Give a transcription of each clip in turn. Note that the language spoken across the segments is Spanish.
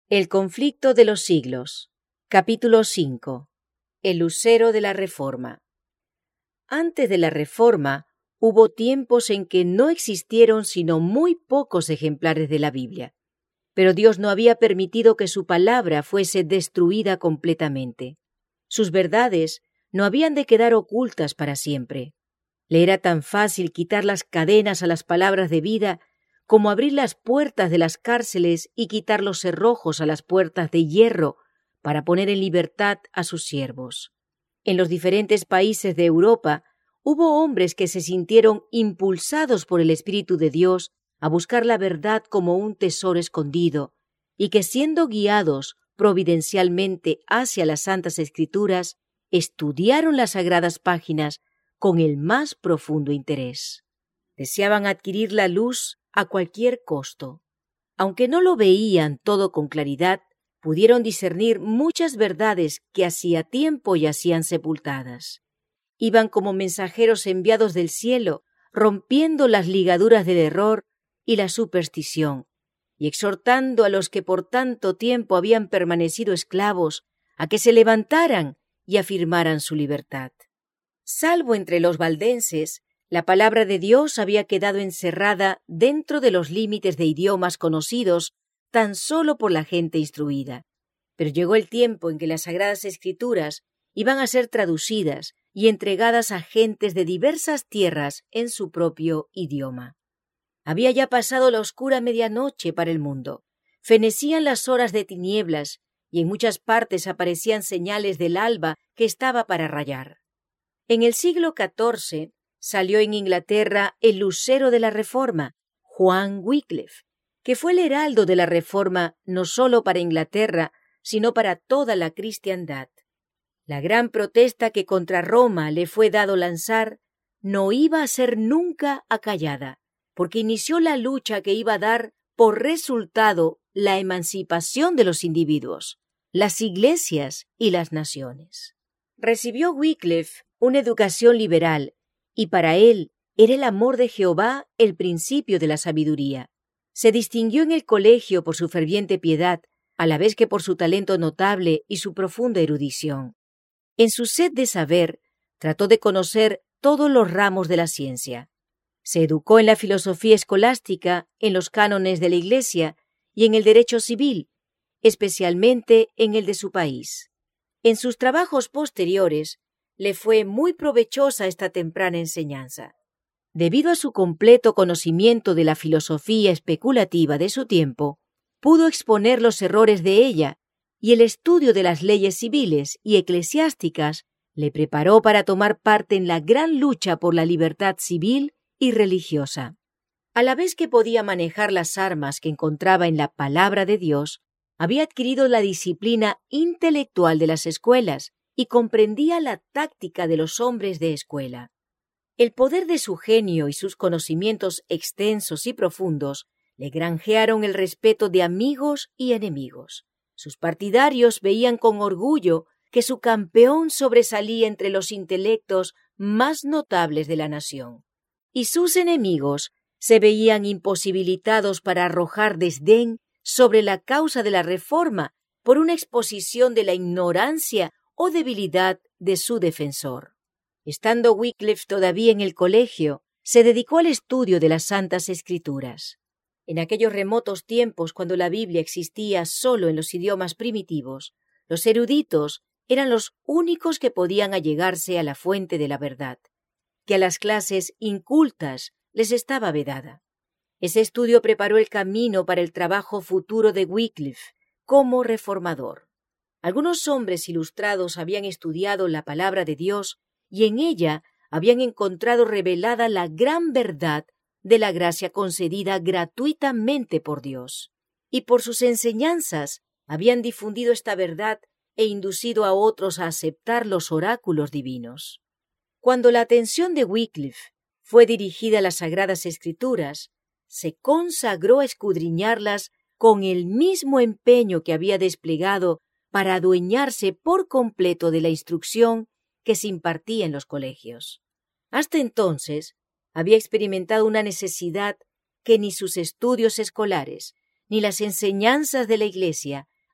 El conflicto de los siglos. Capítulo 5. El lucero de la Reforma. Antes de la Reforma, hubo tiempos en que no existieron sino muy pocos ejemplares de la Biblia. Pero Dios no había permitido que su palabra fuese destruida completamente. Sus verdades no habían de quedar ocultas para siempre. Le era tan fácil quitar las cadenas a las palabras de vida como abrir las puertas de las cárceles y quitar los cerrojos a las puertas de hierro para poner en libertad a sus siervos. En los diferentes países de Europa hubo hombres que se sintieron impulsados por el Espíritu de Dios a buscar la verdad como un tesoro escondido, y que, siendo guiados providencialmente hacia las Santas Escrituras, estudiaron las sagradas páginas con el más profundo interés. Deseaban adquirir la luz a cualquier costo. Aunque no lo veían todo con claridad, pudieron discernir muchas verdades que hacía tiempo yacían sepultadas. Iban como mensajeros enviados del cielo, rompiendo las ligaduras del error y la superstición, y exhortando a los que por tanto tiempo habían permanecido esclavos a que se levantaran y afirmaran su libertad. Salvo entre los valdenses, la palabra de Dios había quedado encerrada dentro de los límites de idiomas conocidos tan solo por la gente instruida. Pero llegó el tiempo en que las Sagradas Escrituras iban a ser traducidas y entregadas a gentes de diversas tierras en su propio idioma. Había ya pasado la oscura medianoche para el mundo. Fenecían las horas de tinieblas y en muchas partes aparecían señales del alba que estaba para rayar. En el siglo XIV salió en Inglaterra el lucero de la Reforma, Juan Wycliffe, que fue el heraldo de la Reforma no solo para Inglaterra, sino para toda la cristiandad. La gran protesta que contra Roma le fue dado lanzar no iba a ser nunca acallada, porque inició la lucha que iba a dar por resultado la emancipación de los individuos, las iglesias y las naciones. Recibió Wycliffe una educación liberal, y para él era el amor de Jehová el principio de la sabiduría. Se distinguió en el colegio por su ferviente piedad, a la vez que por su talento notable y su profunda erudición. En su sed de saber, trató de conocer todos los ramos de la ciencia. Se educó en la filosofía escolástica, en los cánones de la Iglesia y en el derecho civil, especialmente en el de su país. En sus trabajos posteriores, le fue muy provechosa esta temprana enseñanza. Debido a su completo conocimiento de la filosofía especulativa de su tiempo, pudo exponer los errores de ella, y el estudio de las leyes civiles y eclesiásticas le preparó para tomar parte en la gran lucha por la libertad civil y religiosa. A la vez que podía manejar las armas que encontraba en la palabra de Dios, había adquirido la disciplina intelectual de las escuelas y comprendía la táctica de los hombres de escuela. El poder de su genio y sus conocimientos extensos y profundos le granjearon el respeto de amigos y enemigos. Sus partidarios veían con orgullo que su campeón sobresalía entre los intelectos más notables de la nación, y sus enemigos se veían imposibilitados para arrojar desdén sobre la causa de la Reforma por una exposición de la ignorancia o debilidad de su defensor. Estando Wycliffe todavía en el colegio, se dedicó al estudio de las Santas Escrituras. En aquellos remotos tiempos, cuando la Biblia existía solo en los idiomas primitivos, los eruditos eran los únicos que podían allegarse a la fuente de la verdad, que a las clases incultas les estaba vedada. Ese estudio preparó el camino para el trabajo futuro de Wycliffe como reformador. Algunos hombres ilustrados habían estudiado la palabra de Dios y en ella habían encontrado revelada la gran verdad de la gracia concedida gratuitamente por Dios. Y por sus enseñanzas habían difundido esta verdad e inducido a otros a aceptar los oráculos divinos. Cuando la atención de Wycliffe fue dirigida a las Sagradas Escrituras, se consagró a escudriñarlas con el mismo empeño que había desplegado para adueñarse por completo de la instrucción que se impartía en los colegios. Hasta entonces había experimentado una necesidad que ni sus estudios escolares ni las enseñanzas de la Iglesia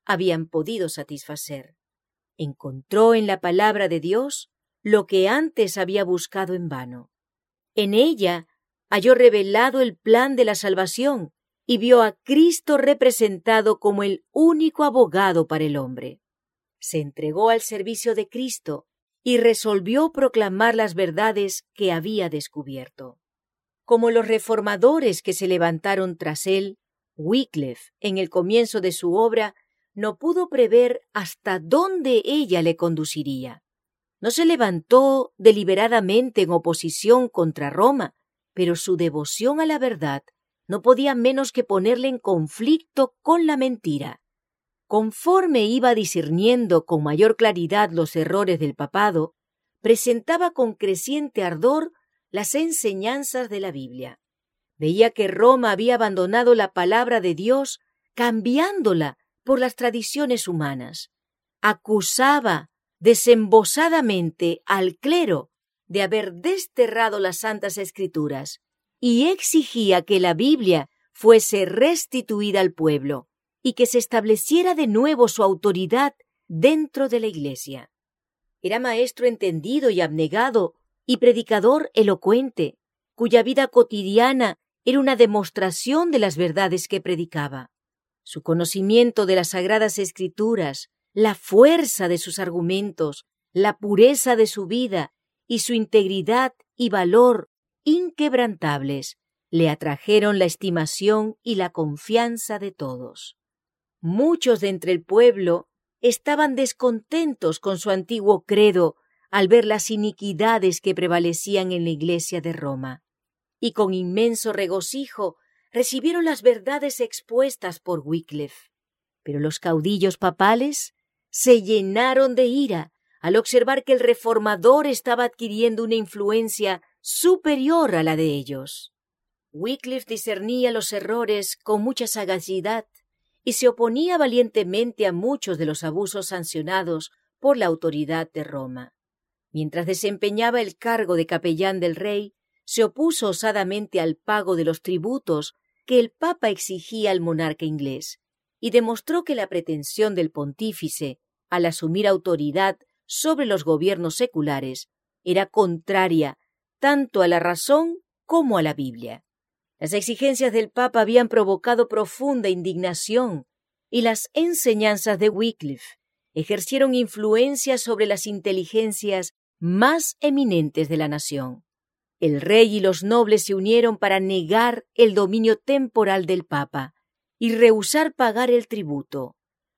habían podido satisfacer. Encontró en la palabra de Dios lo que antes había buscado en vano. En ella halló revelado el plan de la salvación y vio a Cristo representado como el único abogado para el hombre. Se entregó al servicio de Cristo y resolvió proclamar las verdades que había descubierto. Como los reformadores que se levantaron tras él, Wycliffe, en el comienzo de su obra, no pudo prever hasta dónde ella le conduciría. No se levantó deliberadamente en oposición contra Roma, pero su devoción a la verdad no podía menos que ponerle en conflicto con la mentira. Conforme iba discerniendo con mayor claridad los errores del papado, presentaba con creciente ardor las enseñanzas de la Biblia. Veía que Roma había abandonado la palabra de Dios, cambiándola por las tradiciones humanas. Acusaba desembosadamente al clero de haber desterrado las Santas Escrituras y exigía que la Biblia fuese restituida al pueblo y que se estableciera de nuevo su autoridad dentro de la Iglesia. Era maestro entendido y abnegado y predicador elocuente, cuya vida cotidiana era una demostración de las verdades que predicaba. Su conocimiento de las Sagradas Escrituras, la fuerza de sus argumentos, la pureza de su vida y su integridad y valor inquebrantables le atrajeron la estimación y la confianza de todos. Muchos de entre el pueblo estaban descontentos con su antiguo credo al ver las iniquidades que prevalecían en la Iglesia de Roma, y con inmenso regocijo recibieron las verdades expuestas por Wycliffe. Pero los caudillos papales se llenaron de ira al observar que el reformador estaba adquiriendo una influencia superior a la de ellos. Wycliffe discernía los errores con mucha sagacidad y se oponía valientemente a muchos de los abusos sancionados por la autoridad de Roma. Mientras desempeñaba el cargo de capellán del rey, se opuso osadamente al pago de los tributos que el Papa exigía al monarca inglés y demostró que la pretensión del pontífice al asumir autoridad sobre los gobiernos seculares era contraria tanto a la razón como a la Biblia. Las exigencias del Papa habían provocado profunda indignación y las enseñanzas de Wycliffe ejercieron influencia sobre las inteligencias más eminentes de la nación. El rey y los nobles se unieron para negar el dominio temporal del Papa y rehusar pagar el tributo.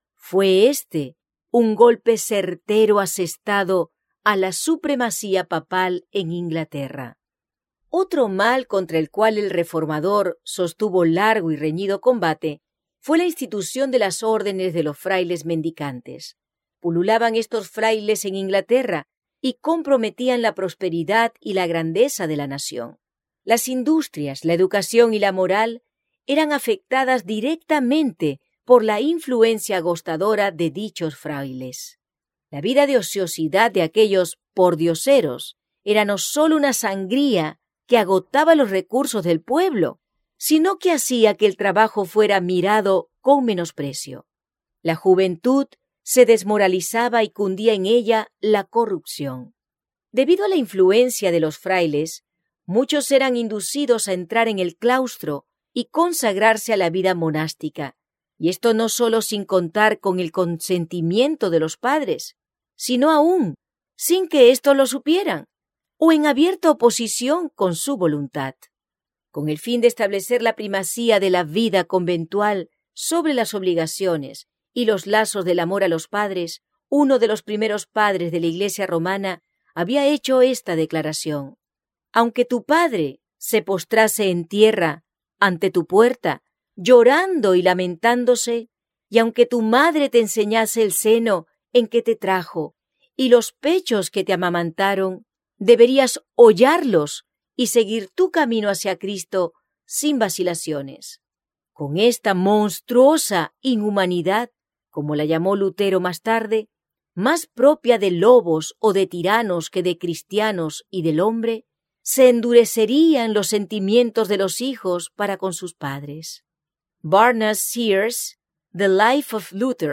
Fue este un golpe certero asestado a la supremacía papal en Inglaterra. Otro mal contra el cual el reformador sostuvo largo y reñido combate fue la institución de las órdenes de los frailes mendicantes. Pululaban estos frailes en Inglaterra y comprometían la prosperidad y la grandeza de la nación. Las industrias, la educación y la moral eran afectadas directamente por la influencia agostadora de dichos frailes. La vida de ociosidad de aquellos pordioseros era no solo una sangría que agotaba los recursos del pueblo, sino que hacía que el trabajo fuera mirado con menosprecio. La juventud se desmoralizaba y cundía en ella la corrupción. Debido a la influencia de los frailes, muchos eran inducidos a entrar en el claustro y consagrarse a la vida monástica, y esto no solo sin contar con el consentimiento de los padres, sino aún sin que éstos lo supieran, o en abierta oposición con su voluntad. Con el fin de establecer la primacía de la vida conventual sobre las obligaciones y los lazos del amor a los padres, uno de los primeros padres de la Iglesia romana había hecho esta declaración: aunque tu padre se postrase en tierra ante tu puerta, llorando y lamentándose, y aunque tu madre te enseñase el seno en que te trajo y los pechos que te amamantaron, deberías hollarlos y seguir tu camino hacia Cristo sin vacilaciones. Con esta monstruosa inhumanidad, como la llamó Lutero más tarde, más propia de lobos o de tiranos que de cristianos y del hombre, se endurecerían los sentimientos de los hijos para con sus padres. Barnes Sears, The Life of Luther,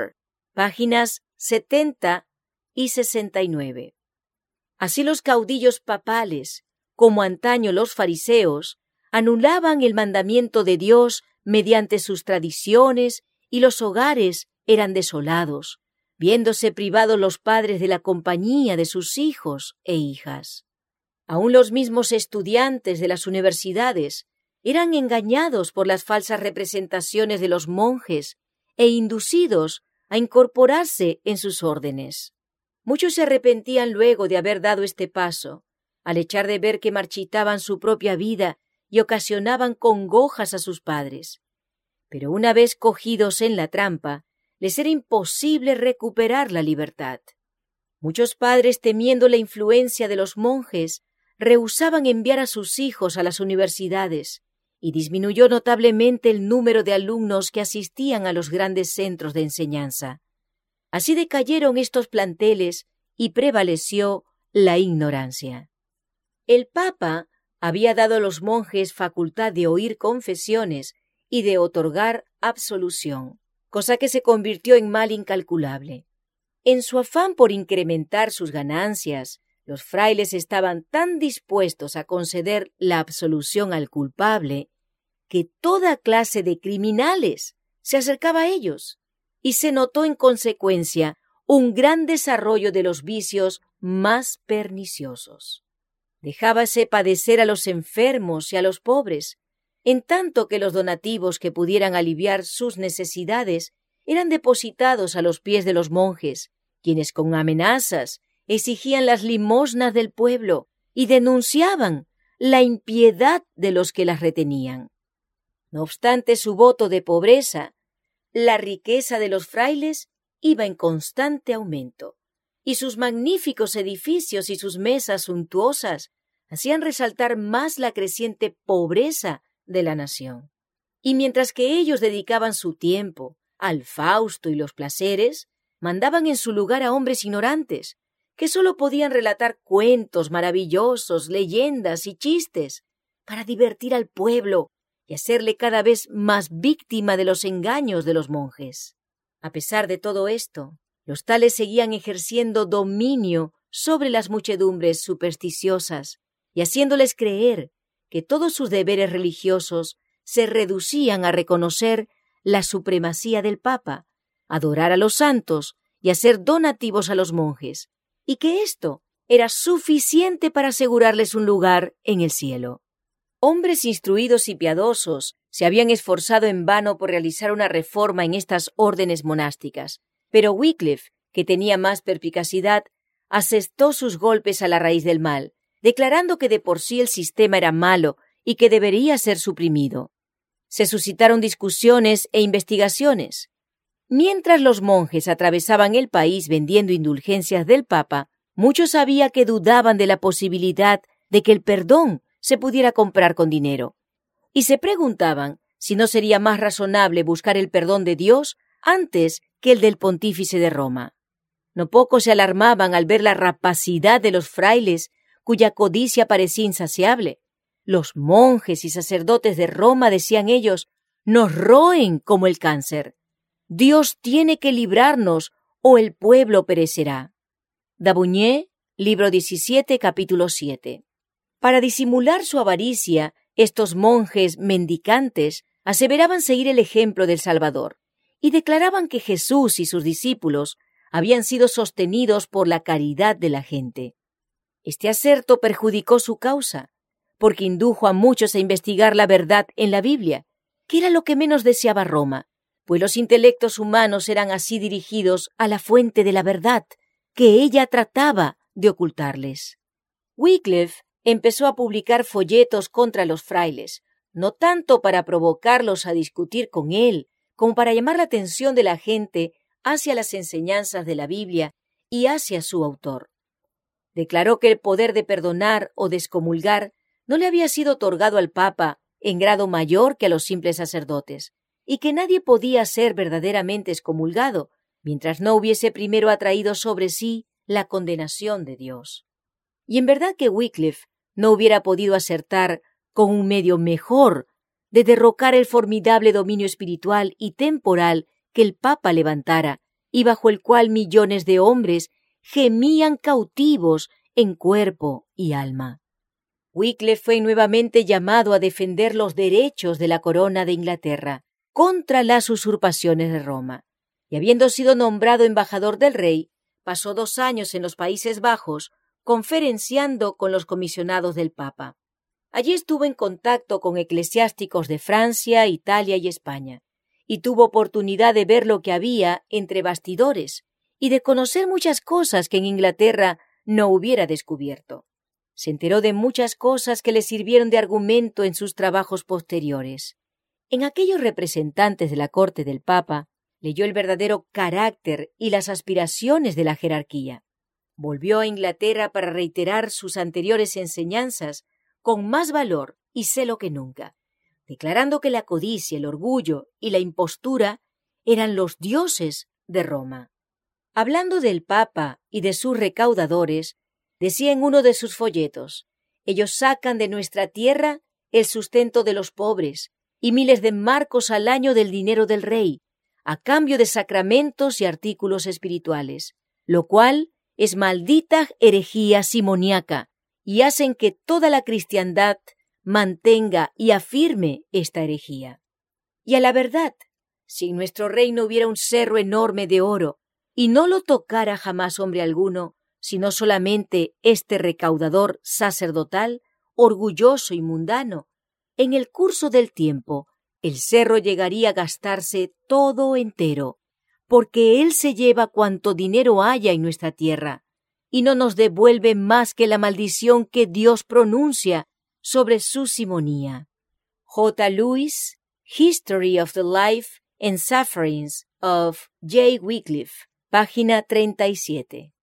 páginas 70 y 69. Así los caudillos papales, como antaño los fariseos, anulaban el mandamiento de Dios mediante sus tradiciones y los hogares eran desolados, viéndose privados los padres de la compañía de sus hijos e hijas. Aún los mismos estudiantes de las universidades eran engañados por las falsas representaciones de los monjes e inducidos a incorporarse en sus órdenes. Muchos se arrepentían luego de haber dado este paso, al echar de ver que marchitaban su propia vida y ocasionaban congojas a sus padres. Pero una vez cogidos en la trampa, les era imposible recuperar la libertad. Muchos padres, temiendo la influencia de los monjes, rehusaban enviar a sus hijos a las universidades, y disminuyó notablemente el número de alumnos que asistían a los grandes centros de enseñanza. Así decayeron estos planteles y prevaleció la ignorancia. El Papa había dado a los monjes facultad de oír confesiones y de otorgar absolución, cosa que se convirtió en mal incalculable. En su afán por incrementar sus ganancias, los frailes estaban tan dispuestos a conceder la absolución al culpable que toda clase de criminales se acercaba a ellos, y se notó en consecuencia un gran desarrollo de los vicios más perniciosos. Dejábase padecer a los enfermos y a los pobres, en tanto que los donativos que pudieran aliviar sus necesidades eran depositados a los pies de los monjes, quienes con amenazas exigían las limosnas del pueblo y denunciaban la impiedad de los que las retenían. No obstante su voto de pobreza, la riqueza de los frailes iba en constante aumento, y sus magníficos edificios y sus mesas suntuosas hacían resaltar más la creciente pobreza de la nación. Y mientras que ellos dedicaban su tiempo al fausto y los placeres, mandaban en su lugar a hombres ignorantes, que sólo podían relatar cuentos maravillosos, leyendas y chistes, para divertir al pueblo y hacerle cada vez más víctima de los engaños de los monjes. A pesar de todo esto, los tales seguían ejerciendo dominio sobre las muchedumbres supersticiosas y haciéndoles creer que todos sus deberes religiosos se reducían a reconocer la supremacía del Papa, adorar a los santos y hacer donativos a los monjes, y que esto era suficiente para asegurarles un lugar en el cielo. Hombres instruidos y piadosos se habían esforzado en vano por realizar una reforma en estas órdenes monásticas, pero Wycliffe, que tenía más perspicacidad, asestó sus golpes a la raíz del mal, declarando que de por sí el sistema era malo y que debería ser suprimido. Se suscitaron discusiones e investigaciones. Mientras los monjes atravesaban el país vendiendo indulgencias del Papa, muchos había que dudaban de la posibilidad de que el perdón se pudiera comprar con dinero, y se preguntaban si no sería más razonable buscar el perdón de Dios antes que el del pontífice de Roma. No pocos se alarmaban al ver la rapacidad de los frailes, cuya codicia parecía insaciable. Los monjes y sacerdotes de Roma, decían ellos, nos roen como el cáncer. Dios tiene que librarnos o el pueblo perecerá. Dabuñé, libro 17, capítulo 7. Para disimular su avaricia, estos monjes mendicantes aseveraban seguir el ejemplo del Salvador y declaraban que Jesús y sus discípulos habían sido sostenidos por la caridad de la gente. Este aserto perjudicó su causa, porque indujo a muchos a investigar la verdad en la Biblia, que era lo que menos deseaba Roma, pues los intelectos humanos eran así dirigidos a la fuente de la verdad, que ella trataba de ocultarles. Wycliffe empezó a publicar folletos contra los frailes, no tanto para provocarlos a discutir con él, como para llamar la atención de la gente hacia las enseñanzas de la Biblia y hacia su autor. Declaró que el poder de perdonar o descomulgar no le había sido otorgado al Papa en grado mayor que a los simples sacerdotes, y que nadie podía ser verdaderamente excomulgado mientras no hubiese primero atraído sobre sí la condenación de Dios. Y en verdad que Wycliffe no hubiera podido acertar con un medio mejor de derrocar el formidable dominio espiritual y temporal que el Papa levantara y bajo el cual millones de hombres gemían cautivos en cuerpo y alma. Wycliffe fue nuevamente llamado a defender los derechos de la corona de Inglaterra contra las usurpaciones de Roma, y habiendo sido nombrado embajador del rey, pasó 2 años en los Países Bajos conferenciando con los comisionados del Papa. Allí estuvo en contacto con eclesiásticos de Francia, Italia y España, y tuvo oportunidad de ver lo que había entre bastidores y de conocer muchas cosas que en Inglaterra no hubiera descubierto. Se enteró de muchas cosas que le sirvieron de argumento en sus trabajos posteriores. En aquellos representantes de la corte del Papa, leyó el verdadero carácter y las aspiraciones de la jerarquía. Volvió a Inglaterra para reiterar sus anteriores enseñanzas con más valor y celo que nunca, declarando que la codicia, el orgullo y la impostura eran los dioses de Roma. Hablando del Papa y de sus recaudadores, decía en uno de sus folletos: ellos sacan de nuestra tierra el sustento de los pobres y miles de marcos al año del dinero del rey, a cambio de sacramentos y artículos espirituales, lo cual es maldita herejía simoníaca, y hacen que toda la cristiandad mantenga y afirme esta herejía. Y a la verdad, si en nuestro reino hubiera un cerro enorme de oro, y no lo tocara jamás hombre alguno, sino solamente este recaudador sacerdotal, orgulloso y mundano, en el curso del tiempo el cerro llegaría a gastarse todo entero, porque él se lleva cuanto dinero haya en nuestra tierra, y no nos devuelve más que la maldición que Dios pronuncia sobre su simonía. J. Lewis, History of the Life and Sufferings of J. Wycliffe, página 37.